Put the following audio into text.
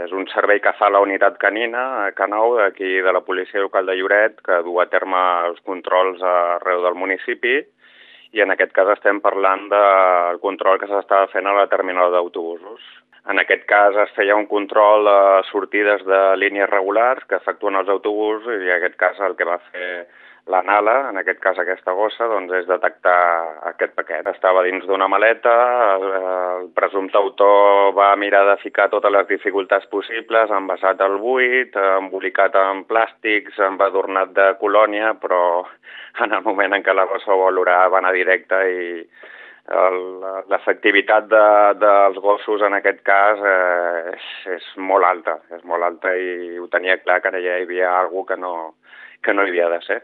És un servei que fa la unitat canina, K9, d'aquí de la policia local de Lloret, que du a terme els controls arreu del municipi, i en aquest cas estem parlant del control que s'estava fent a la terminal d'autobusos. En aquest cas es feia un control de sortides de línies regulars que efectuen els autobusos, i en aquest cas el que va fer l'ANALA, en aquest cas aquesta gossa, doncs és detectar aquest paquet. Estava dins d'una maleta, el presumpte autor va mirar de ficar totes les dificultats possibles, envasat al buit, embolicat en plàstics, embadurnat de colònia, però en el moment en què la gossa ho va olorar va anar directe i l'efectivitat dels gossos en aquest cas és molt alta i ho tenia clar que ara ja hi havia alguna cosa que no hi havia de ser.